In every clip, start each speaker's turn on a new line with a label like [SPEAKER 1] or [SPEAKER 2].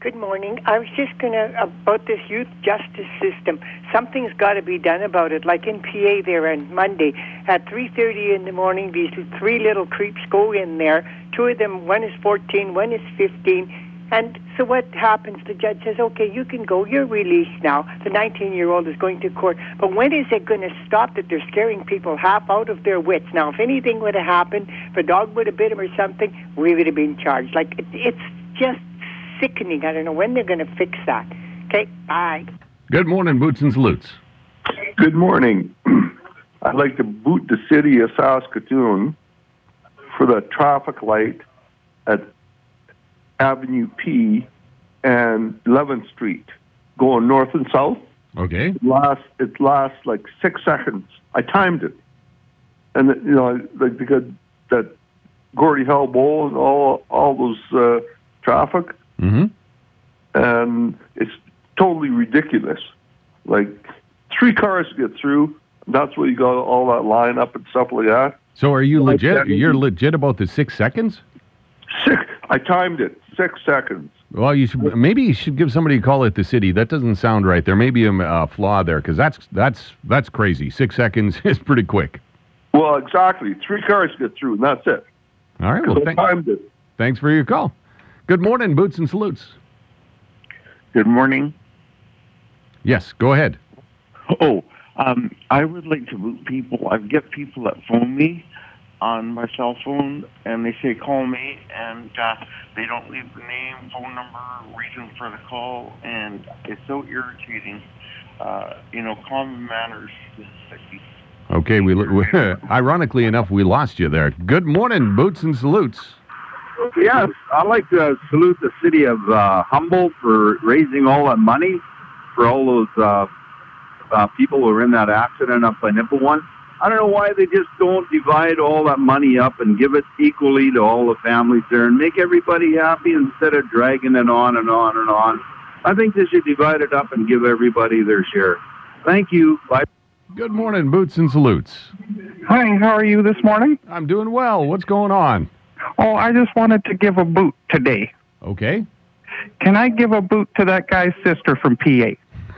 [SPEAKER 1] Good morning. I was just going to, about this youth justice system, something's got to be done about it. Like in PA there on Monday, at 3:30 in the morning, these three little creeps go in there. Two of them, one is 14, one is 15. And so what happens? The judge says, okay, you can go. You're released now. The 19-year-old is going to court. But when is it going to stop that they're scaring people half out of their wits? Now, if anything would have happened, if a dog would have bit him or something, we would have been charged. Like, it's just sickening. I don't know when they're going to fix that. Okay, bye.
[SPEAKER 2] Good morning, Boots and Salutes.
[SPEAKER 3] Good morning. I'd like to boot the city of Saskatoon for the traffic light at Avenue P and 11th Street, going north and south.
[SPEAKER 2] Okay.
[SPEAKER 3] It lasts like 6 seconds. I timed it, and like because that Gordie Howe Bowl and all those traffic, and it's totally ridiculous. Like 3 cars get through. That's where you got all that line up and stuff like that.
[SPEAKER 2] So are you legit? You're legit about the 6 seconds?
[SPEAKER 3] I timed it. 6 seconds.
[SPEAKER 2] Well, maybe you should give somebody a call at the city. That doesn't sound right. There may be a flaw there, because that's crazy. 6 seconds is pretty quick.
[SPEAKER 3] Well, exactly. 3 cars get through, and that's it.
[SPEAKER 2] All right. Well,
[SPEAKER 3] timed it.
[SPEAKER 2] Thanks for your call. Good morning, Boots and Salutes.
[SPEAKER 4] Good morning.
[SPEAKER 2] Yes, go ahead.
[SPEAKER 4] I would like to boot people. I get people that phone me on my cell phone, and they say, call me, and they don't leave the name, phone number, reason for the call, and it's so irritating. Common manners.
[SPEAKER 2] Okay, ironically enough, we lost you there. Good morning, Boots and Salutes.
[SPEAKER 5] Yes, I'd like to salute the city of Humboldt for raising all that money for all those people who were in that accident up by Nipawin. I don't know why they just don't divide all that money up and give it equally to all the families there and make everybody happy instead of dragging it on and on and on. I think they should divide it up and give everybody their share. Thank you. Bye.
[SPEAKER 2] Good morning, Boots and Salutes.
[SPEAKER 6] Hi, how are you this morning?
[SPEAKER 2] I'm doing well. What's going on?
[SPEAKER 6] Oh, I just wanted to give a boot today.
[SPEAKER 2] Okay.
[SPEAKER 6] Can I give a boot to that guy's sister from PA?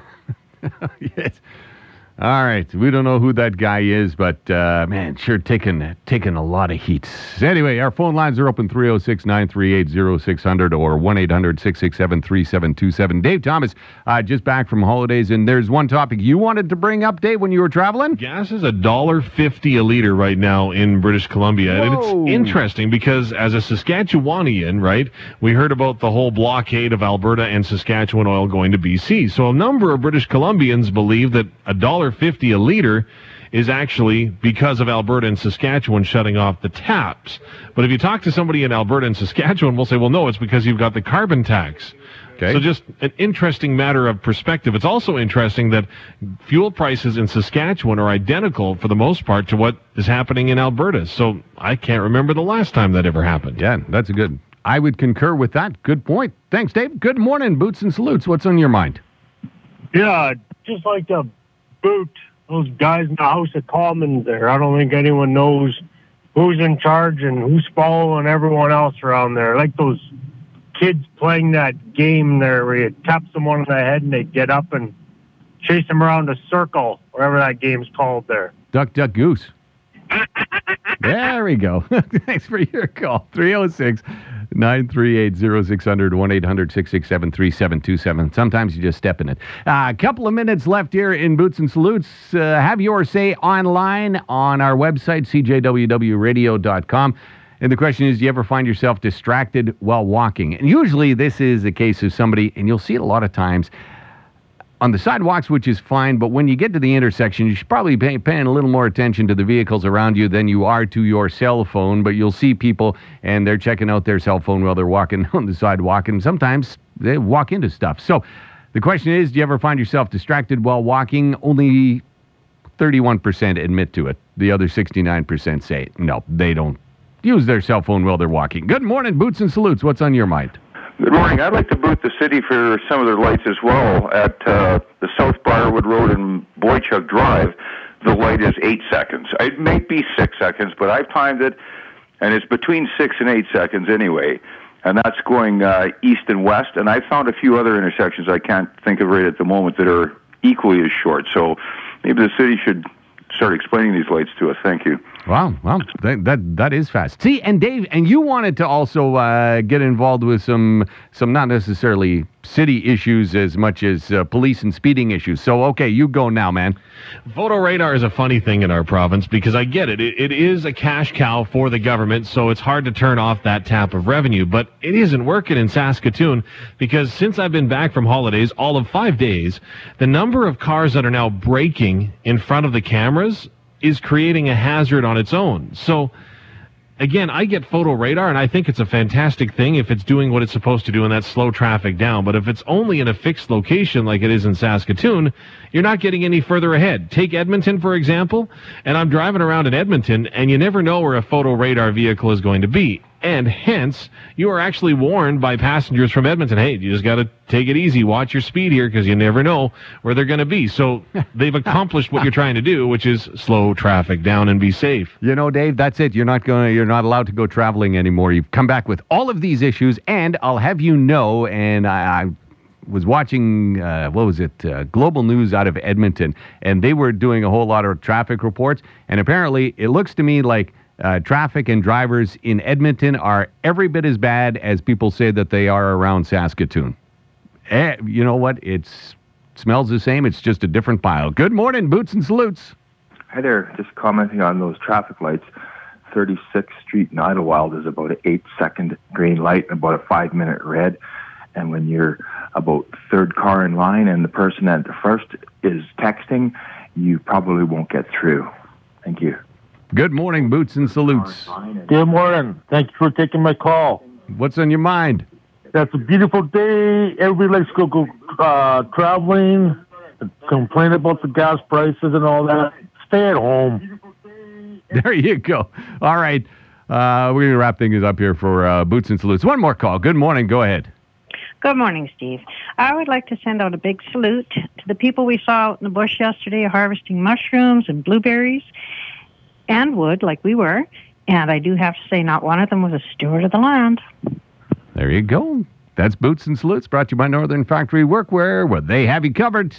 [SPEAKER 2] Yes. All right. We don't know who that guy is, but, man, sure taking a lot of heat. Anyway, our phone lines are open 306-938-0600 or 1-800-667-3727. Dave Thomas, just back from holidays, and there's one topic you wanted to bring up, Dave, when you were traveling?
[SPEAKER 7] Gas is $1.50 a liter right now in British Columbia.
[SPEAKER 2] Whoa.
[SPEAKER 7] And it's interesting because as a Saskatchewanian, right, we heard about the whole blockade of Alberta and Saskatchewan oil going to BC. So a number of British Columbians believe that $1.50 a liter is actually because of Alberta and Saskatchewan shutting off the taps. But if you talk to somebody in Alberta and Saskatchewan, we'll say, well, no, it's because you've got the carbon tax.
[SPEAKER 2] Okay.
[SPEAKER 7] So just an interesting matter of perspective. It's also interesting that fuel prices in Saskatchewan are identical for the most part to what is happening in Alberta. So I can't remember the last time that ever happened.
[SPEAKER 2] Yeah, that's I would concur with that. Good point. Thanks, Dave. Good morning, Boots and Salutes. What's on your mind?
[SPEAKER 8] Yeah, just like to boot those guys in the House of Commons there. I don't think anyone knows who's in charge and who's following everyone else around there. Like those kids playing that game there where you tap someone on the head and they get up and chase them around a circle, whatever that game's called there.
[SPEAKER 2] Duck, duck, goose. There we go. Thanks for your call. 306-938-0600, 1-800-667-3727. Sometimes you just step in it. A couple of minutes left here in Boots and Salutes. Have your say online on our website, cjwwradio.com. And the question is, do you ever find yourself distracted while walking? And usually this is the case of somebody, and you'll see it a lot of times, on the sidewalks, which is fine, but when you get to the intersection, you should probably be paying a little more attention to the vehicles around you than you are to your cell phone. But you'll see people, and they're checking out their cell phone while they're walking on the sidewalk, and sometimes they walk into stuff. So the question is, do you ever find yourself distracted while walking? Only 31% admit to it. The other 69% say, no, they don't use their cell phone while they're walking. Good morning, Boots and Salutes. What's on your mind?
[SPEAKER 9] Good morning. I'd like to boot the city for some of their lights as well. At the South Briarwood Road and Boychuk Drive, the light is 8 seconds. It may be 6 seconds, but I've timed it, and it's between 6 and 8 seconds anyway. and that's going east and west. And I found a few other intersections I can't think of right at the moment that are equally as short. So maybe the city should start explaining these lights to us. Thank you.
[SPEAKER 2] Wow, well, that is fast. See, and Dave, and you wanted to also get involved with some not necessarily city issues as much as police and speeding issues. So, okay, you go now, man.
[SPEAKER 7] Photo radar is a funny thing in our province because I get it. It is a cash cow for the government, so it's hard to turn off that tap of revenue. But it isn't working in Saskatoon because since I've been back from holidays, all of 5 days, the number of cars that are now braking in front of the cameras is creating a hazard on its own. So, again, I get photo radar, and I think it's a fantastic thing if it's doing what it's supposed to do, and that's slow traffic down. But if it's only in a fixed location like it is in Saskatoon, you're not getting any further ahead. Take Edmonton, for example, and I'm driving around in Edmonton, and you never know where a photo radar vehicle is going to be. And hence, you are actually warned by passengers from Edmonton, hey, you just got to take it easy, watch your speed here, because you never know where they're going to be. So they've accomplished what you're trying to do, which is slow traffic down and be safe.
[SPEAKER 2] You know, Dave, that's it. You're not allowed to go traveling anymore. You've come back with all of these issues, and I'll have you know, and I was watching, Global News out of Edmonton, and they were doing a whole lot of traffic reports, and apparently it looks to me like traffic and drivers in Edmonton are every bit as bad as people say that they are around Saskatoon. You know what? It smells the same. It's just a different pile. Good morning, Boots and Salutes.
[SPEAKER 10] Hi there. Just commenting on those traffic lights. 36th Street in Idlewild is about an 8-second green light and about a 5-minute red. And when you're about third car in line and the person at the first is texting, you probably won't get through. Thank you.
[SPEAKER 2] Good morning, Boots and Salutes.
[SPEAKER 11] Good morning. Thank you for taking my call.
[SPEAKER 2] What's on your mind?
[SPEAKER 11] That's a beautiful day. Everybody likes to go traveling, complain about the gas prices and all that. Stay at home.
[SPEAKER 2] There you go. All right. We're going to wrap things up here for Boots and Salutes. One more call. Good morning. Go ahead.
[SPEAKER 12] Good morning, Steve. I would like to send out a big salute to the people we saw out in the bush yesterday harvesting mushrooms and blueberries and wood like we were. And I do have to say not one of them was a steward of the land.
[SPEAKER 2] There you go. That's Boots and Salutes, brought to you by Northern Factory Workwear, where they have you covered.